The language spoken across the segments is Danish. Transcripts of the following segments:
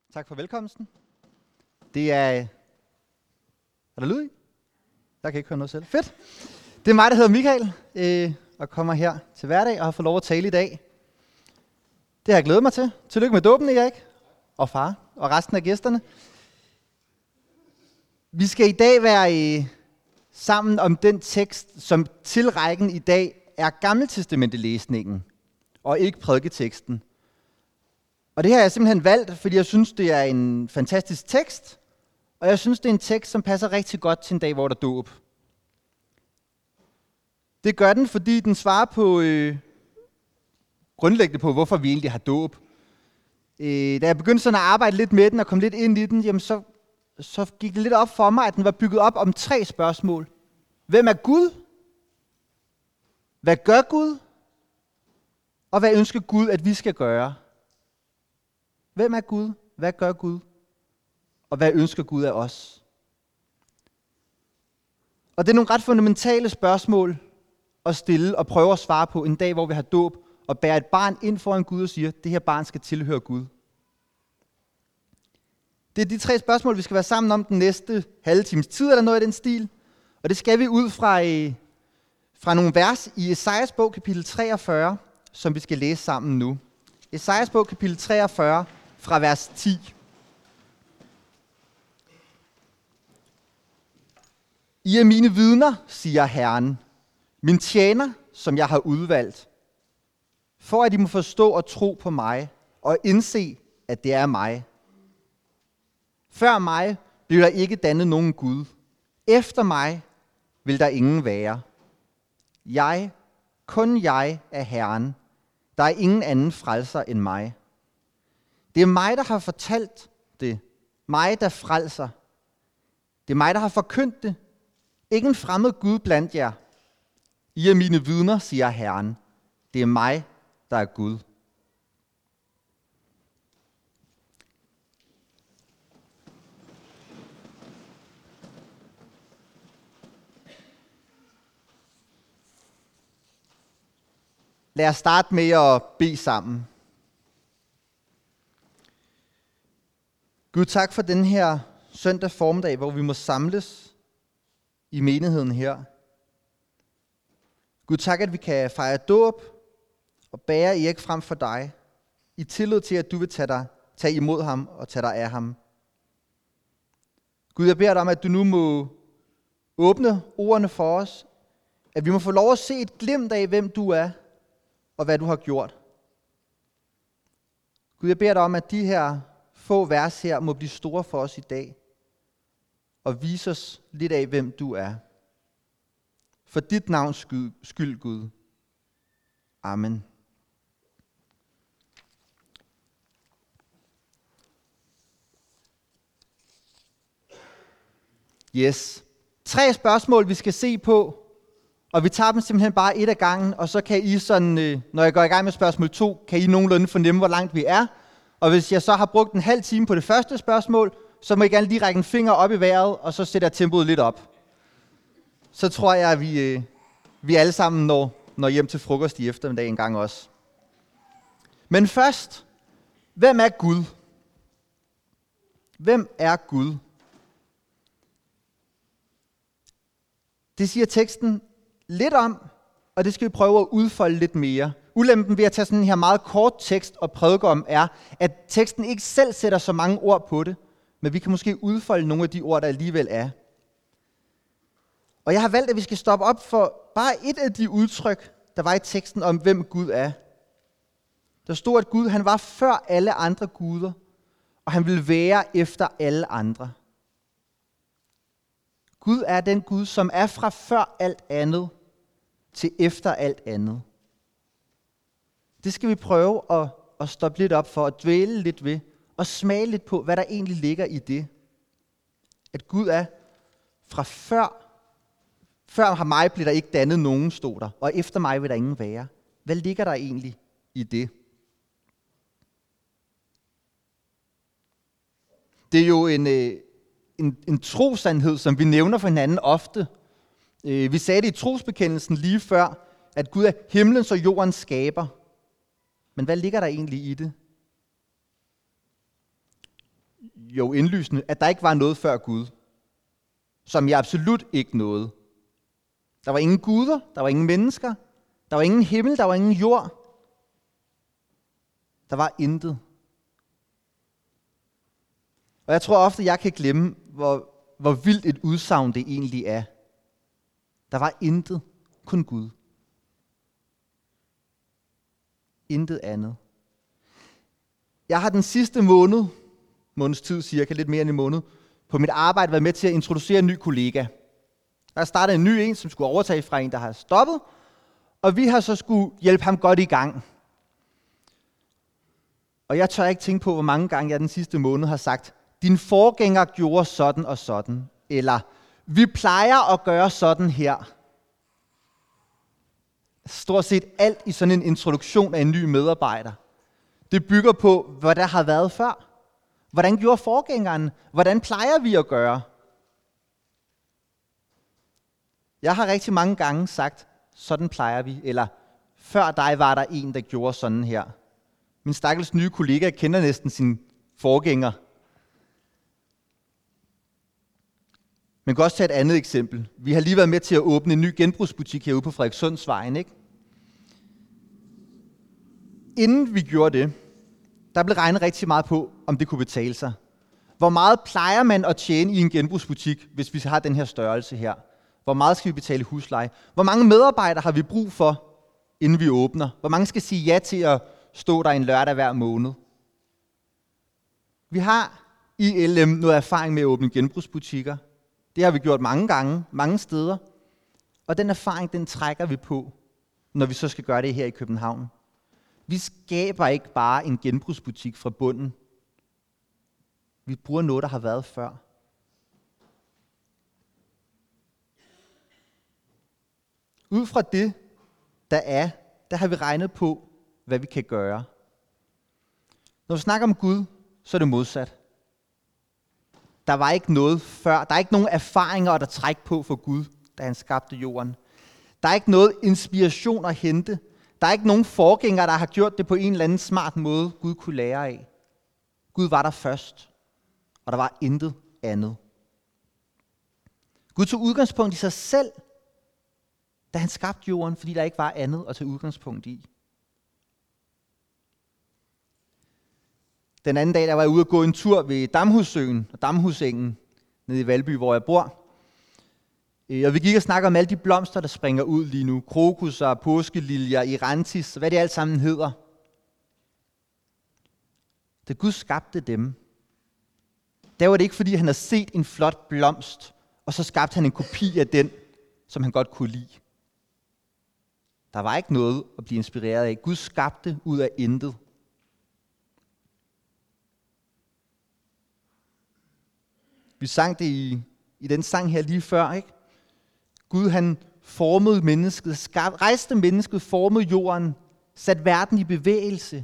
Tak for velkomsten. Det er... Er der lyd i? Jeg kan ikke høre noget selv. Fedt. Det er mig, der hedder Michael, og kommer her til hverdag og har fået lov at tale i dag. Det har jeg glædet mig til. Tillykke med dåben, Erik. Og far. Og resten af gæsterne. Vi skal i dag være sammen om den tekst, som til rækken i dag er Gammeltestamentelæsningen, og ikke prædiketeksten. Og det har jeg simpelthen valgt, fordi jeg synes, det er en fantastisk tekst, og jeg synes, det er en tekst, som passer rigtig godt til en dag, hvor der er dåb. Det gør den, fordi den svarer på grundlæggende på, hvorfor vi egentlig har dåb. Da jeg begyndte sådan at arbejde lidt med den og kom lidt ind i den, jamen så gik det lidt op for mig, at den var bygget op om 3 spørgsmål. Hvem er Gud? Hvad gør Gud? Og hvad ønsker Gud, at vi skal gøre? Hvem er Gud? Hvad gør Gud? Og hvad ønsker Gud af os? Og det er nogle ret fundamentale spørgsmål at stille og prøve at svare på en dag, hvor vi har dåb og bærer et barn ind foran Gud og siger, at det her barn skal tilhøre Gud. Det er de 3 spørgsmål, vi skal være sammen om den næste halve times tid, eller noget i den stil. Og det skal vi ud fra nogle vers i Esajas bog, kapitel 43, som vi skal læse sammen nu. Esajas bog, kapitel 43, fra vers 10. I er mine vidner, siger Herren, min tjener, som jeg har udvalgt, for at I må forstå og tro på mig, og indse, at det er mig. Før mig blev der ikke dannet nogen Gud. Efter mig vil der ingen være. Kun jeg er Herren. Der er ingen anden frelser end mig. Det er mig, der har fortalt det. Mig, der frelser. Det er mig, der har forkyndt det. Ikke en fremmed Gud blandt jer. I er mine vidner, siger Herren. Det er mig, der er Gud. Lad os starte med at bede sammen. Gud, tak for den her søndag formiddag, hvor vi må samles i menigheden her. Gud, tak, at vi kan fejre dåb og bære Erik frem for dig, i tillid til, at du vil tage imod ham og tage dig af ham. Gud, jeg beder dig om, at du nu må åbne ordene for os, at vi må få lov at se et glimt af, hvem du er, og hvad du har gjort. Gud, jeg beder dig om, at de her få vers her må blive store for os i dag, og vise os lidt af, hvem du er. For dit navns skyld, Gud. Amen. Yes. 3 spørgsmål, vi skal se på, og vi tager dem simpelthen bare et af gangen, og så kan I sådan, når jeg går i gang med spørgsmål 2, kan I nogenlunde fornemme, hvor langt vi er. Og hvis jeg så har brugt en halv time på det første spørgsmål, så må I gerne lige række en finger op i vejret, og så sætter jeg tempoet lidt op. Så tror jeg, at vi alle sammen når hjem til frokost i eftermiddag en gang også. Men først, hvem er Gud? Hvem er Gud? Det siger teksten lidt om, og det skal vi prøve at udfolde lidt mere. Ulempen ved at tage sådan en her meget kort tekst og prædike om, er, at teksten ikke selv sætter så mange ord på det, men vi kan måske udfolde nogle af de ord, der alligevel er. Og jeg har valgt, at vi skal stoppe op for bare et af de udtryk, der var i teksten om, hvem Gud er. Der stod, at Gud han var før alle andre guder, og han ville være efter alle andre. Gud er den Gud, som er fra før alt andet til efter alt andet. Det skal vi prøve at stoppe lidt op for, at dvæle lidt ved, og smage lidt på, hvad der egentlig ligger i det. At Gud er fra før mig blev der ikke dannet nogen, stod der, og efter mig vil der ingen være. Hvad ligger der egentlig i det? Det er jo en trosandhed, som vi nævner for hinanden ofte. Vi sagde det i trosbekendelsen lige før, at Gud er himlens og jordens skaber. Men hvad ligger der egentlig i det? jo indlysende, at der ikke var noget før Gud, som jeg absolut ikke nåede. Der var ingen guder, der var ingen mennesker, der var ingen himmel, der var ingen jord. Der var intet. Og jeg tror ofte, jeg kan glemme, hvor vildt et udsagn det egentlig er. Der var intet, kun Gud. Intet andet. Jeg har den sidste måneds tid cirka, lidt mere end en måned, på mit arbejde været med til at introducere en ny kollega. Der er startet en ny en, som skulle overtage fra en, der har stoppet, og vi har så skulle hjælpe ham godt i gang. Og jeg tør ikke tænke på, hvor mange gange jeg den sidste måned har sagt, din forgænger gjorde sådan og sådan, eller vi plejer at gøre sådan her. Stort set alt i sådan en introduktion af en ny medarbejder. Det bygger på, hvad der har været før. Hvordan gjorde forgængeren? Hvordan plejer vi at gøre? Jeg har rigtig mange gange sagt, sådan plejer vi, eller før dig var der en, der gjorde sådan her. Min stakkels nye kollega kender næsten sin forgænger. Man kan også tage et andet eksempel. Vi har lige været med til at åbne en ny genbrugsbutik herude på Frederikssundsvejen, ikke? Inden vi gjorde det, der blev regnet rigtig meget på, om det kunne betale sig. Hvor meget plejer man at tjene i en genbrugsbutik, hvis vi har den her størrelse her? Hvor meget skal vi betale husleje? Hvor mange medarbejdere har vi brug for, inden vi åbner? Hvor mange skal sige ja til at stå der en lørdag hver måned? Vi har i LM noget erfaring med at åbne genbrugsbutikker. Det har vi gjort mange gange, mange steder. Og den erfaring, den trækker vi på, når vi så skal gøre det her i København. Vi skaber ikke bare en genbrugsbutik fra bunden. Vi bruger noget, der har været før. Ud fra det, der har vi regnet på, hvad vi kan gøre. Når vi snakker om Gud, så er det modsat. Der var ikke noget før. Der er ikke nogen erfaringer at trække på for Gud, da han skabte jorden. Der er ikke noget inspiration at hente. Der er ikke nogen forgængere, der har gjort det på en eller anden smart måde, Gud kunne lære af. Gud var der først, og der var intet andet. Gud tog udgangspunkt i sig selv, da han skabte jorden, fordi der ikke var andet at tage udgangspunkt i. Den anden dag, der var jeg ude at gå en tur ved Damhussøen og Damhusengen, nede i Valby, hvor jeg bor. Og vi gik og snakkede om alle de blomster, der springer ud lige nu. Krokusser, påskeliljer, irantis, hvad det alt sammen hedder. Da Gud skabte dem, der var det ikke, fordi han havde set en flot blomst, og så skabte han en kopi af den, som han godt kunne lide. Der var ikke noget at blive inspireret af. Gud skabte ud af intet. Vi sang det i den sang her lige før, ikke? Gud han formede mennesket, rejste mennesket, formede jorden, satte verden i bevægelse.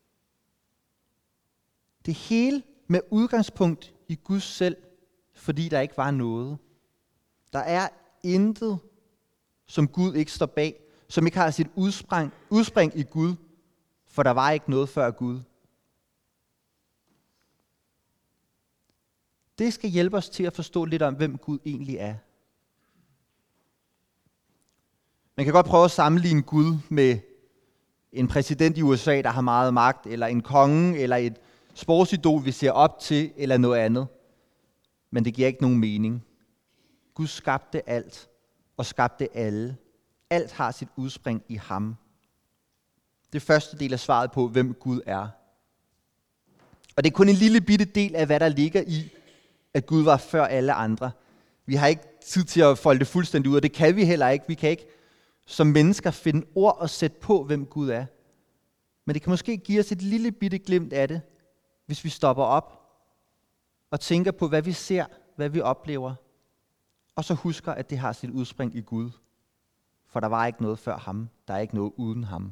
Det hele med udgangspunkt i Gud selv, fordi der ikke var noget. Der er intet, som Gud ikke står bag, som ikke har sit udspring i Gud, for der var ikke noget før Gud. Det skal hjælpe os til at forstå lidt om, hvem Gud egentlig er. Man kan godt prøve at sammenligne Gud med en præsident i USA, der har meget magt, eller en konge, eller et sportsidol, vi ser op til, eller noget andet. Men det giver ikke nogen mening. Gud skabte alt, og skabte alle. Alt har sit udspring i ham. Det første del af svaret på, hvem Gud er. Og det er kun en lille bitte del af, hvad der ligger i, at Gud var før alle andre. Vi har ikke tid til at folde det fuldstændig ud, og det kan vi heller ikke. Vi kan ikke som mennesker finde ord og sætte på, hvem Gud er. Men det kan måske give os et lille bitte glimt af det, hvis vi stopper op og tænker på, hvad vi ser, hvad vi oplever, og så husker, at det har sit udspring i Gud. For der var ikke noget før ham, der er ikke noget uden ham.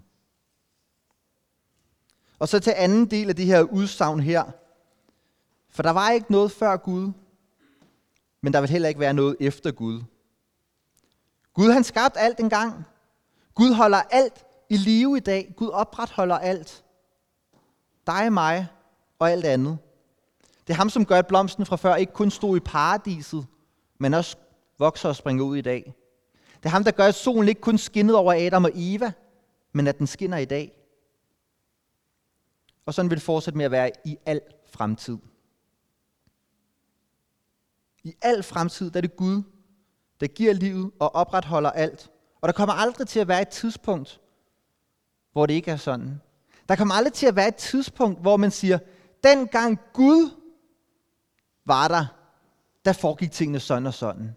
Og så til anden del af det her udsagn her. For der var ikke noget før Gud, men der vil heller ikke være noget efter Gud. Gud han skabte alt engang. Gud holder alt i live i dag. Gud opretholder alt. Dig og mig og alt andet. Det er ham, som gør, at blomsten fra før ikke kun stod i paradiset, men også vokser og springer ud i dag. Det er ham, der gør, at solen ikke kun skinnede over Adam og Eva, men at den skinner i dag. Og sådan vil det fortsætte med at være i al fremtid. I al fremtid, der er det Gud, der giver livet og opretholder alt. Og der kommer aldrig til at være et tidspunkt, hvor det ikke er sådan. Der kommer aldrig til at være et tidspunkt, hvor man siger, dengang Gud var der foregik tingene sådan og sådan.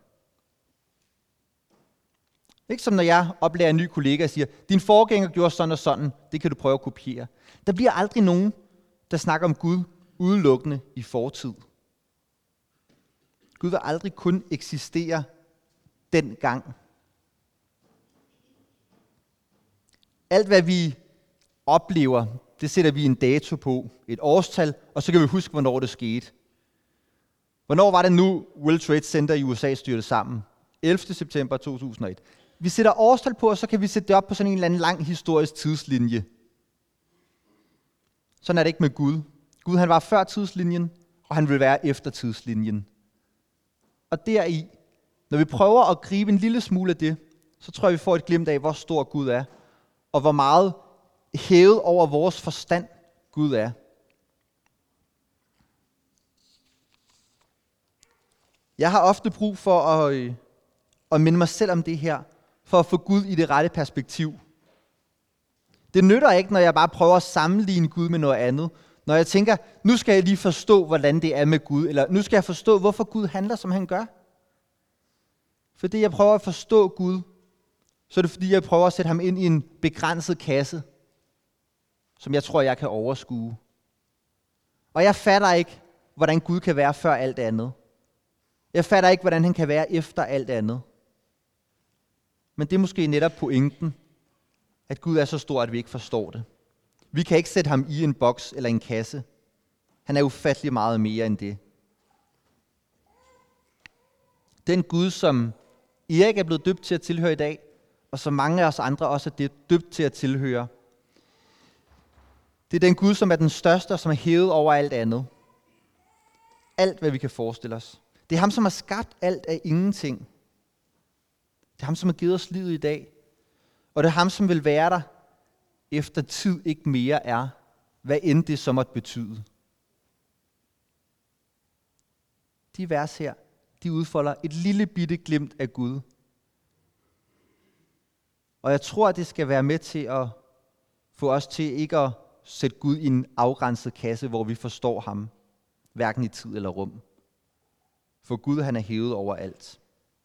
Ikke som når jeg oplærer en ny kollega og siger, din forgænger gjorde sådan og sådan, det kan du prøve at kopiere. Der bliver aldrig nogen, der snakker om Gud udelukkende i fortid. Gud vil aldrig kun eksistere dengang. Alt hvad vi oplever, det sætter vi en dato på, et årstal, og så kan vi huske, hvornår det skete. Hvornår var det nu, World Trade Center i USA styrtede sammen? 11. september 2001. Vi sætter årstal på, og så kan vi sætte det op på sådan en eller anden lang historisk tidslinje. Sådan er det ikke med Gud. Gud, han var før tidslinjen, og han vil være efter tidslinjen. Og deri, når vi prøver at gribe en lille smule af det, så tror jeg, vi får et glimt af, hvor stor Gud er, og hvor meget hævet over vores forstand Gud er. Jeg har ofte brug for at minde mig selv om det her, for at få Gud i det rette perspektiv. Det nytter ikke, når jeg bare prøver at sammenligne Gud med noget andet. Når jeg tænker, nu skal jeg lige forstå, hvordan det er med Gud, eller nu skal jeg forstå, hvorfor Gud handler, som han gør. Fordi jeg prøver at forstå Gud, så er det fordi, jeg prøver at sætte ham ind i en begrænset kasse, som jeg tror, jeg kan overskue. Og jeg fatter ikke, hvordan Gud kan være før alt andet. Jeg fatter ikke, hvordan han kan være efter alt andet. Men det er måske netop pointen, at Gud er så stor, at vi ikke forstår det. Vi kan ikke sætte ham i en boks eller en kasse. Han er ufattelig meget mere end det. Den Gud, som Erik er blevet døbt til at tilhøre i dag, og som mange af os andre også er døbt til at tilhøre. Det er den Gud, som er den største, og som er hævet over alt andet. Alt, hvad vi kan forestille os. Det er ham, som har skabt alt af ingenting. Det er ham, som har givet os livet i dag. Og det er ham, som vil være der, efter tid ikke mere er, hvad end det så måtte betyde. De vers her, de udfolder et lille bitte glimt af Gud. Og jeg tror, at det skal være med til at få os til ikke at sætte Gud i en afgrænset kasse, hvor vi forstår ham, hverken i tid eller rum. For Gud, han er hævet over alt.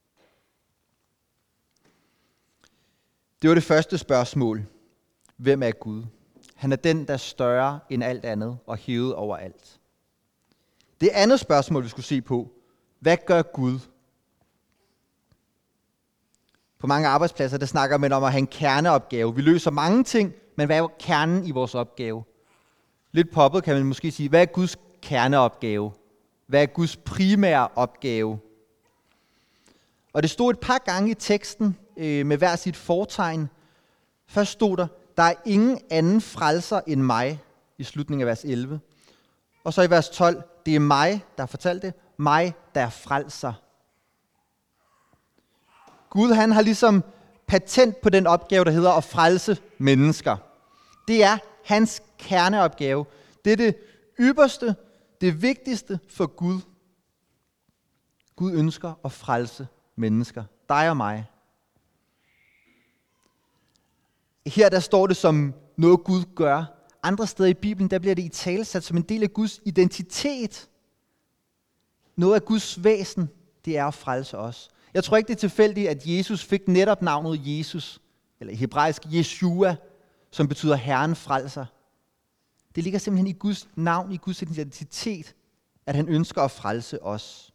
Det var det første spørgsmål. Hvem er Gud? Han er den, der er større end alt andet og hævet over alt. Det andet spørgsmål, vi skulle se på. Hvad gør Gud? På mange arbejdspladser, der snakker man om at have en kerneopgave. Vi løser mange ting, men hvad er kernen i vores opgave? Lidt poppet kan man måske sige, hvad er Guds kerneopgave? Hvad er Guds primære opgave? Og det stod et par gange i teksten med hver sit fortegn. Først stod der er ingen anden frelser end mig, i slutningen af vers 11. Og så i vers 12, det er mig, der har fortalt det, mig, der er frelser. Gud, han har ligesom patent på den opgave, der hedder at frelse mennesker. Det er hans kerneopgave. Det er det ypperste, det vigtigste for Gud. Gud ønsker at frelse mennesker. Dig og mig. Her der står det som noget Gud gør. Andre steder i Bibelen, der bliver det italesat som en del af Guds identitet. Noget af Guds væsen, det er at frelse os. Jeg tror ikke, det er tilfældigt, at Jesus fik netop navnet Jesus, eller i hebraisk Yeshua, som betyder Herren frelser. Det ligger simpelthen i Guds navn, i Guds identitet, at han ønsker at frelse os.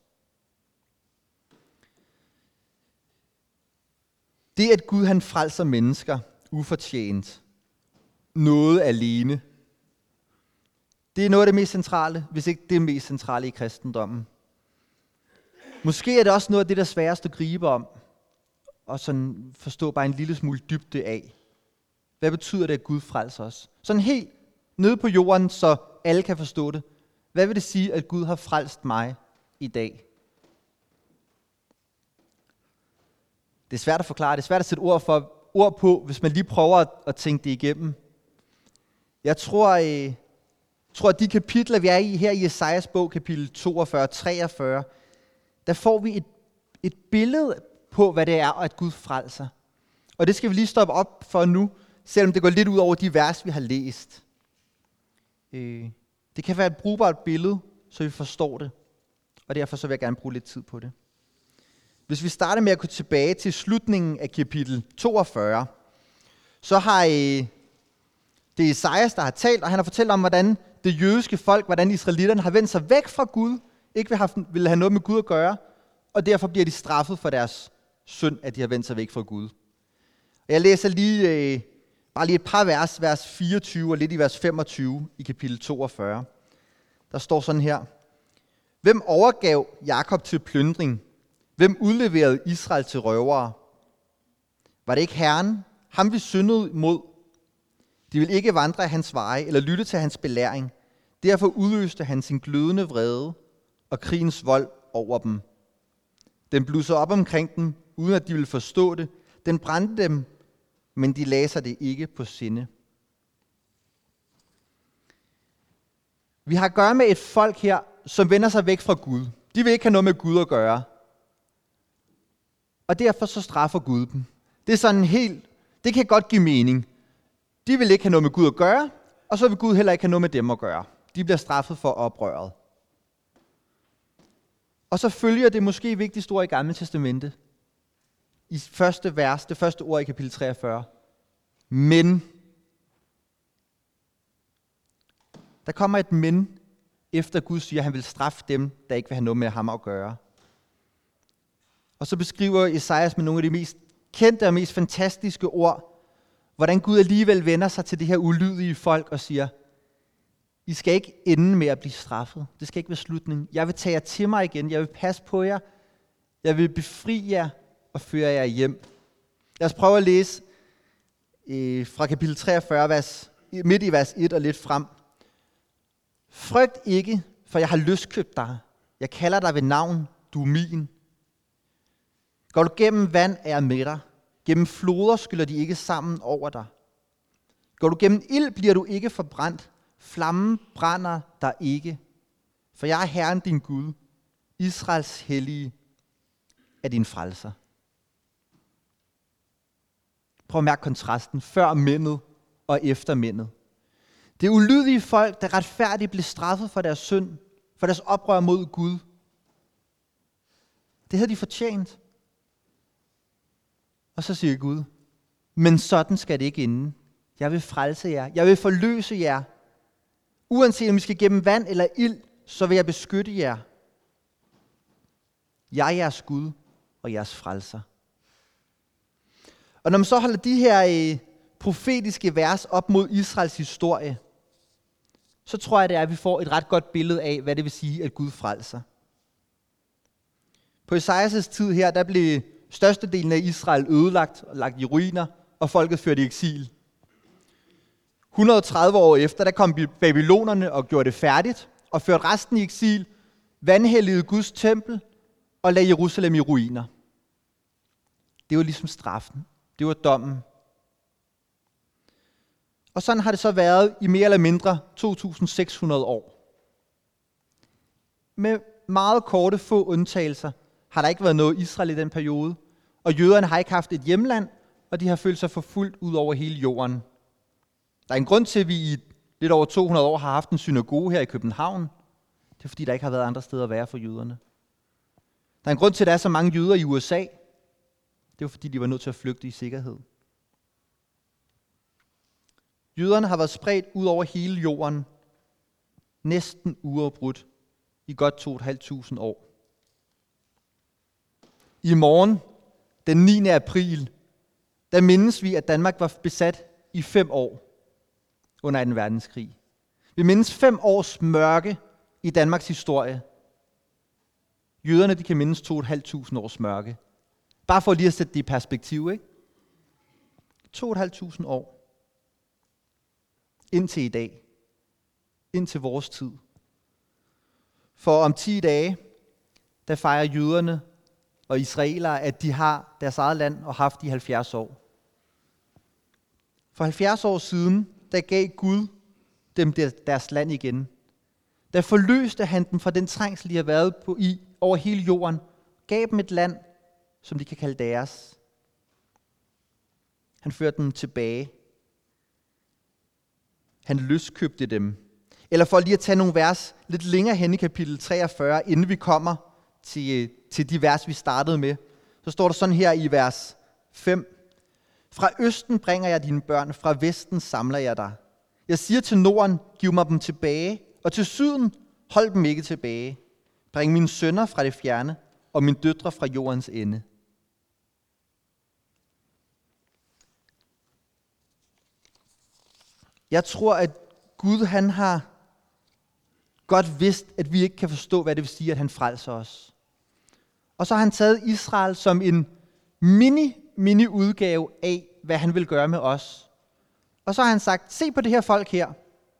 Det, at Gud han frelser mennesker ufortjent, noget alene, det er noget af det mest centrale, hvis ikke det mest centrale i kristendommen. Måske er det også noget af det, der er sværest at gribe om, og sådan forstå bare en lille smule dybde af. Hvad betyder det, at Gud frelser os? Sådan helt nede på jorden, så alle kan forstå det. Hvad vil det sige, at Gud har frelst mig i dag? Det er svært at forklare, det er svært at sætte ord på, hvis man lige prøver at tænke det igennem. Jeg tror, at de kapitler, vi er i her i Jesajas bog, kapitel 42 og 43, der får vi et billede på, hvad det er, at Gud frelser. Og det skal vi lige stoppe op for nu, selvom det går lidt ud over de vers, vi har læst. Det kan være et brugbart billede, så vi forstår det. Og derfor så vil jeg gerne bruge lidt tid på det. Hvis vi starter med at gå tilbage til slutningen af kapitel 42, så har det er Esajas, der har talt, og han har fortalt om, hvordan det jødiske folk, hvordan israelitterne har vendt sig væk fra Gud, ikke vil have noget med Gud at gøre, og derfor bliver de straffet for deres synd, at de har vendt sig væk fra Gud. Jeg læser bare lige et par vers 24 og lidt i vers 25 i kapitel 42. Der står sådan her: Hvem overgav Jakob til plyndring? Hvem udleverede Israel til røvere? Var det ikke Herren, ham vi syndede mod? De ville ikke vandre af hans veje eller lytte til hans belæring. Derfor udløste han sin glødende vrede og krigens vold over dem. Den blussede op omkring dem, uden at de ville forstå det. Den brændte dem, men de lagde sig det ikke på sinde. Vi har at gøre med et folk her, som vender sig væk fra Gud. De vil ikke have noget med Gud at gøre. Og derfor så straffer Gud dem. Det er sådan det kan godt give mening. De vil ikke have noget med Gud at gøre, og så vil Gud heller ikke have noget med dem at gøre. De bliver straffet for oprøret. Og så følger det måske vigtigste ord i Gamle Testamente. I første vers, det første ord i kapitel 43. Men. Der kommer et men, efter Gud siger, at han vil straffe dem, der ikke vil have noget med ham at gøre. Og så beskriver Esajas med nogle af de mest kendte og mest fantastiske ord, hvordan Gud alligevel vender sig til det her ulydige folk og siger, I skal ikke ende med at blive straffet. Det skal ikke være slutningen. Jeg vil tage jer til mig igen. Jeg vil passe på jer. Jeg vil befri jer og føre jer hjem. Lad os prøve at læse fra kapitel 43, midt i vers 1 og lidt frem. Frygt ikke, for jeg har løskøbt dig. Jeg kalder dig ved navn. Du er min. Går du gennem vand, er jeg med dig. Gennem floder skyller de ikke sammen over dig. Går du gennem ild, bliver du ikke forbrændt. Flammen brænder dig ikke. For jeg er Herren din Gud. Israels hellige er din frelser. Prøv at mærke kontrasten. Før mændet og efter mændet. Det ulydige folk, der retfærdigt blev straffet for deres synd, for deres oprør mod Gud. Det havde de fortjent. Og så siger Gud, men sådan skal det ikke ende. Jeg vil frelse jer. Jeg vil forløse jer. Uanset om I skal gennem vand eller ild, så vil jeg beskytte jer. Jeg er jeres Gud og jeres frelser. Og når man så holder de her profetiske vers op mod Israels historie, så tror jeg, det er, at vi får et ret godt billede af, hvad det vil sige, at Gud frelser. På Esajas tid her, der blev størstedelen af Israel ødelagt og lagt i ruiner, og folket ført i eksil. 130 år efter, der kom babylonerne og gjorde det færdigt, og førte resten i eksil, vanhelligede Guds tempel og lagde Jerusalem i ruiner. Det var ligesom straffen. Det var dommen. Og sådan har det så været i mere eller mindre 2600 år. Med meget korte få undtagelser har der ikke været noget Israel i den periode, og jøderne har ikke haft et hjemland, og de har følt sig forfulgt ud over hele jorden. Der er en grund til, at vi i lidt over 200 år har haft en synagoge her i København. Det er fordi, der ikke har været andre steder at være for jøderne. Der er en grund til, at der er så mange jøder i USA. Det er fordi, de var nødt til at flygte i sikkerhed. Jøderne har været spredt ud over hele jorden, næsten uafbrudt, i godt 2.500 år. I morgen, den 9. april, der mindes vi, at Danmark var besat i 5 år under 2. verdenskrig. Vi mindes 5 års mørke i Danmarks historie. Jøderne, de kan mindes 2.500 års mørke. Bare for lige at sætte det i perspektiv, ikke? 2.500 år. Indtil i dag. Indtil vores tid. For om 10 dage, der fejrer jøderne og israelere, at de har deres eget land og haft i 70 år. For 70 år siden, der gav Gud dem deres land igen. Der forløste han dem fra den trængsel, de har været på i over hele jorden. Gav dem et land, som de kan kalde deres. Han førte dem tilbage. Han løskøbte dem. Eller for lige at tage nogle vers lidt længere hen i kapitel 43, inden vi kommer til de vers, vi startede med, så står der sådan her i vers 5. Fra østen bringer jeg dine børn, fra vesten samler jeg dig. Jeg siger til Norden, giv mig dem tilbage, og til syden, hold dem ikke tilbage. Bring mine sønner fra det fjerne, og mine døtre fra jordens ende. Jeg tror, at Gud han har godt vidst, at vi ikke kan forstå, hvad det vil sige, at han frelser os. Og så har han taget Israel som en mini udgave af, hvad han vil gøre med os. Og så har han sagt, se på det her folk her.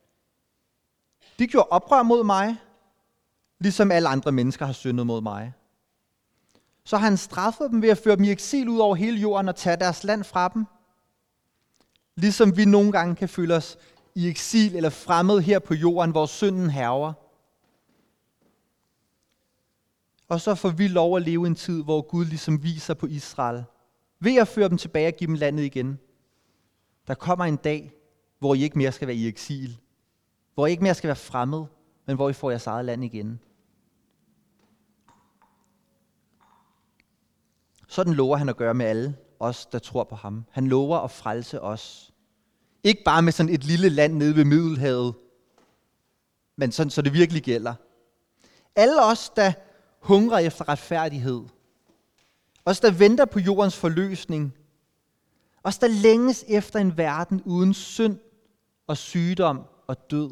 De gjorde oprør mod mig, ligesom alle andre mennesker har syndet mod mig. Så har han straffet dem ved at føre dem i eksil ud over hele jorden og tage deres land fra dem. Ligesom vi nogle gange kan føle os i eksil eller fremmed her på jorden, hvor synden hærger. Og så får vi lov at leve en tid, hvor Gud ligesom viser på Israel, ved at føre dem tilbage og give dem landet igen. Der kommer en dag, hvor I ikke mere skal være i eksil. Hvor I ikke mere skal være fremmed, men hvor I får jeres eget land igen. Sådan lover han at gøre med alle os, der tror på ham. Han lover at frelse os. Ikke bare med sådan et lille land nede ved Middelhavet, men sådan, så det virkelig gælder. Alle os, der hungrer efter retfærdighed. Os, der venter på jordens forløsning. Os, der længes efter en verden uden synd og sygdom og død.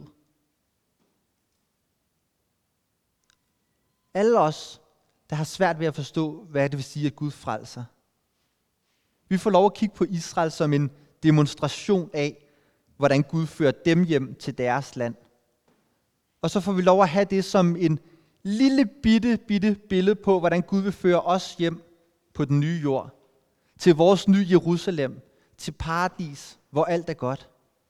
Alle os, der har svært ved at forstå, hvad det vil sige, at Gud frelser. Vi får lov at kigge på Israel som en demonstration af, hvordan Gud fører dem hjem til deres land. Og så får vi lov at have det som en lille bitte billede på, hvordan Gud vil føre os hjem på den nye jord. Til vores nye Jerusalem. Til paradis, hvor alt er godt.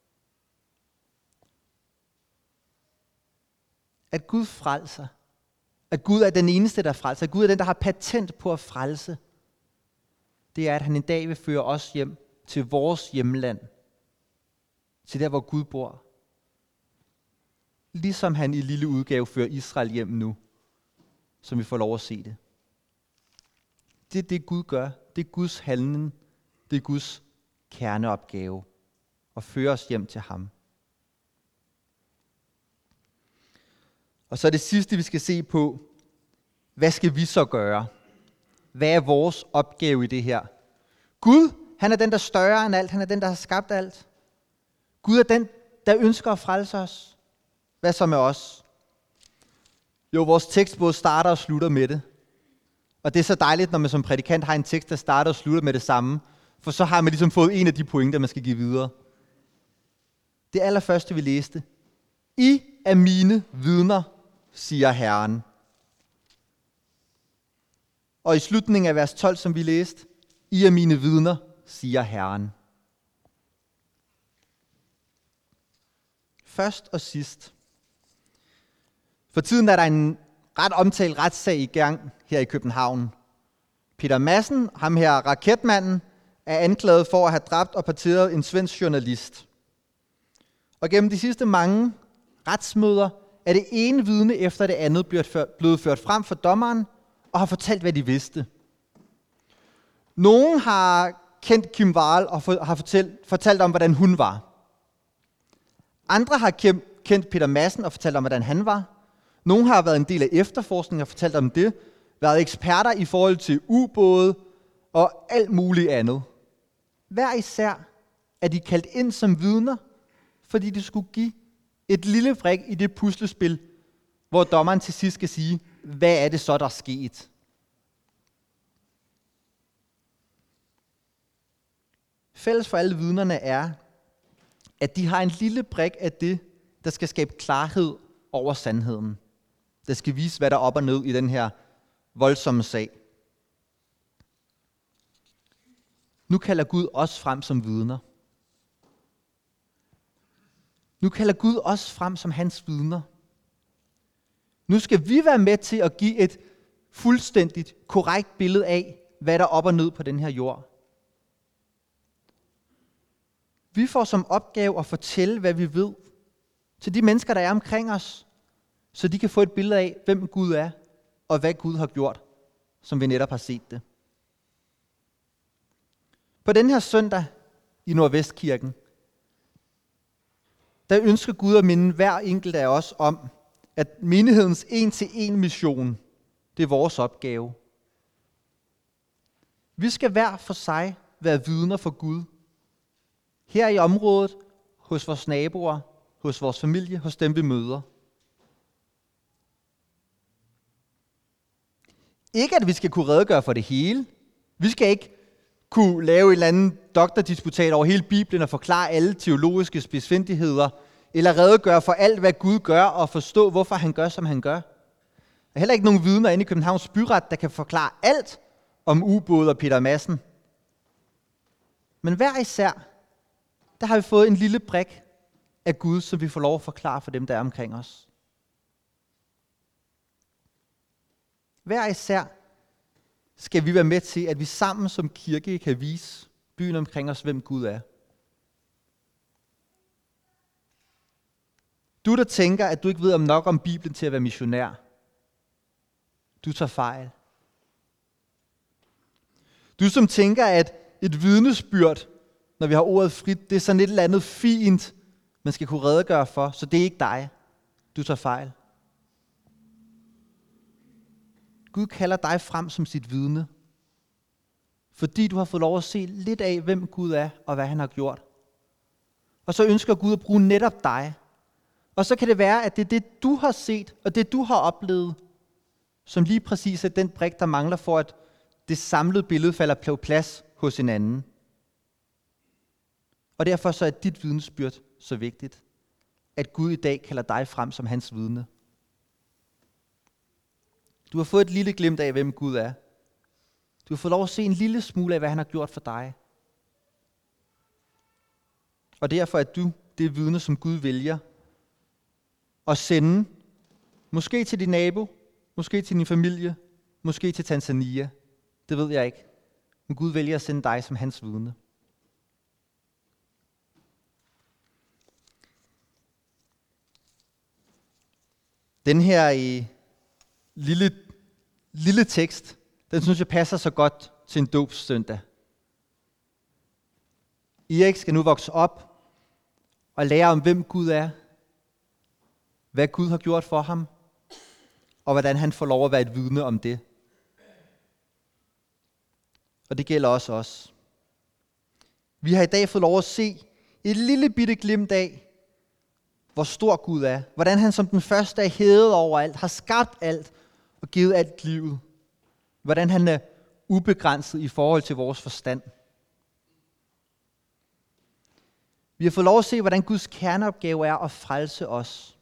At Gud frelser. At Gud er den eneste, der frelser. At Gud er den, der har patent på at frelse. Det er, at han en dag vil føre os hjem til vores hjemland. Til der, hvor Gud bor. Ligesom han i lille udgave fører Israel hjem nu. Som vi får lov at se det. Det er det, Gud gør. Det er Guds handling. Det er Guds kerneopgave. At føre os hjem til ham. Og så det sidste, vi skal se på. Hvad skal vi så gøre? Hvad er vores opgave i det her? Gud, han er den, der er større end alt. Han er den, der har skabt alt. Gud er den, der ønsker at frelse os. Hvad så med os? Jo, vores tekst både starter og slutter med det. Og det er så dejligt, når man som prædikant har en tekst, der starter og slutter med det samme. For så har man ligesom fået en af de pointer, man skal give videre. Det allerførste, vi læste. I er mine vidner, siger Herren. Og i slutningen af vers 12, som vi læste. I er mine vidner, siger Herren. Først og sidst. For tiden er der en ret omtalt retssag i gang her i København. Peter Madsen, ham her raketmanden, er anklaget for at have dræbt og parteret en svensk journalist. Og gennem de sidste mange retsmøder er det ene vidne efter det andet blevet ført frem for dommeren og har fortalt, hvad de vidste. Nogen har kendt Kim Wall og har fortalt om, hvordan hun var. Andre har kendt Peter Madsen og fortalt om, hvordan han var. Nogle har været en del af efterforskningen og fortalt om det. Været eksperter i forhold til ubåde og alt muligt andet. Hver især er de kaldt ind som vidner, fordi de skulle give et lille brik i det puslespil, hvor dommeren til sidst skal sige, hvad er det så, der er sket? Fælles for alle vidnerne er, at de har en lille brik af det, der skal skabe klarhed over sandheden. der skal vise, hvad der er op og ned i den her voldsomme sag. Nu kalder Gud os frem som vidner. Nu kalder Gud os frem som hans vidner. Nu skal vi være med til at give et fuldstændigt korrekt billede af, hvad der er op og ned på den her jord. Vi får som opgave at fortælle, hvad vi ved, til de mennesker, der er omkring os, så de kan få et billede af, hvem Gud er, og hvad Gud har gjort, som vi netop har set det. På den her søndag i Nordvestkirken, der ønsker Gud at minde hver enkelt af os om, at menighedens 1-til-1 mission, det er vores opgave. Vi skal hver for sig være vidner for Gud. Her i området, hos vores naboer, hos vores familie, hos dem vi møder. Ikke at vi skal kunne redegøre for det hele. Vi skal ikke kunne lave et eller andet doktordisputat over hele Bibelen og forklare alle teologiske spidsfindigheder, eller redegøre for alt, hvad Gud gør, og forstå, hvorfor han gør, som han gør. Der er heller ikke nogen vidner inde i Københavns Byret, der kan forklare alt om ubåd og Peter Madsen. Men hver især, der har vi fået en lille brik af Gud, som vi får lov at forklare for dem, der er omkring os. Hver især skal vi være med til, at vi sammen som kirke kan vise byen omkring os, hvem Gud er. Du, der tænker, at du ikke ved om nok om Bibelen til at være missionær, du tager fejl. Du, som tænker, at et vidnesbyrd, når vi har ordet frit, det er sådan et eller andet fint, man skal kunne redegøre for, så det er ikke dig. Du tager fejl. Gud kalder dig frem som sit vidne, fordi du har fået lov at se lidt af, hvem Gud er og hvad han har gjort. Og så ønsker Gud at bruge netop dig. Og så kan det være, at det er det, du har set, og det, du har oplevet, som lige præcis er den brik, der mangler for, at det samlede billede falder på plads hos en anden. Og derfor så er dit vidnesbyrd så vigtigt, at Gud i dag kalder dig frem som hans vidne. Du har fået et lille glimt af, hvem Gud er. Du har fået lov at se en lille smule af, hvad han har gjort for dig. Og derfor er du det vidne, som Gud vælger at sende, måske til din nabo, måske til din familie, måske til Tanzania. Det ved jeg ikke. Men Gud vælger at sende dig som hans vidne. Den her lille tekst, den synes jeg passer så godt til en dåbssøndag. Erik skal nu vokse op og lære om, hvem Gud er, hvad Gud har gjort for ham, og hvordan han får lov at være et vidne om det. Og det gælder også os. Vi har i dag fået lov at se et lille bitte glimt af, hvor stor Gud er. Hvordan han som den første er hævet over alt, har skabt alt og givet alt livet. Hvordan han er ubegrænset i forhold til vores forstand. Vi har fået lov at se, hvordan Guds kerneopgave er at frelse os.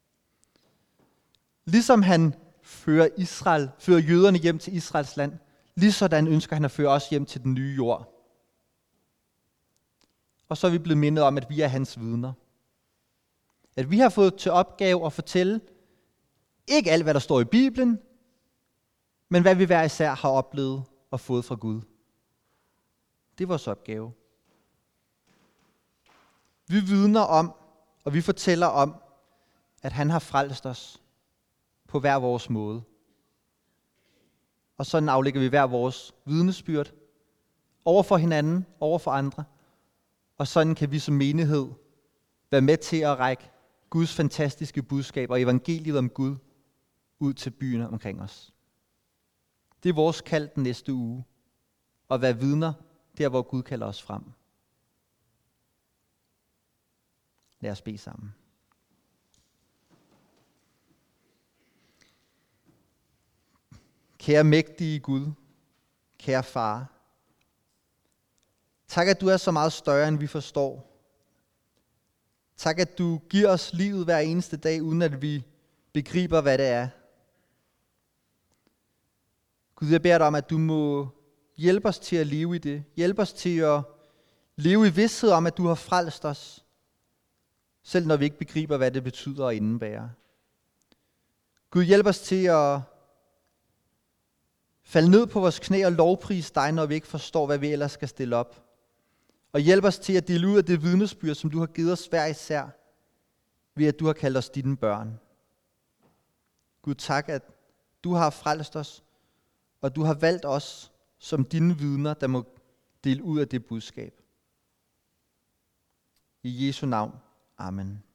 Ligesom han fører jøderne hjem til Israels land, ligesådan ønsker han at føre os hjem til den nye jord. Og så er vi blevet mindet om, at vi er hans vidner. At vi har fået til opgave at fortælle, ikke alt hvad der står i Bibelen, men hvad vi hver især har oplevet og fået fra Gud. Det er vores opgave. Vi vidner om, og vi fortæller om, at han har frelst os på hver vores måde. Og sådan aflægger vi hver vores vidnesbyrd over for hinanden, over for andre. Og sådan kan vi som menighed være med til at række Guds fantastiske budskab og evangeliet om Gud ud til byen omkring os. Det er vores kald den næste uge. At være vidner der, hvor Gud kalder os frem. Lad os bede sammen. Kære mægtige Gud, kære far. Tak, at du er så meget større, end vi forstår. Tak, at du giver os livet hver eneste dag, uden at vi begriber, hvad det er. Gud, jeg beder dig om, at du må hjælpe os til at leve i det. Hjælp os til at leve i vidsthed om, at du har frelst os, selv når vi ikke begriber, hvad det betyder at indebære. Gud, hjælp os til at falde ned på vores knæ og lovprise dig, når vi ikke forstår, hvad vi ellers skal stille op. Og hjælp os til at dele ud af det vidnesbyrd, som du har givet os hver især, ved at du har kaldt os dine børn. Gud, tak, at du har frelst os, og du har valgt os som dine vidner, der må dele ud af det budskab. I Jesu navn. Amen.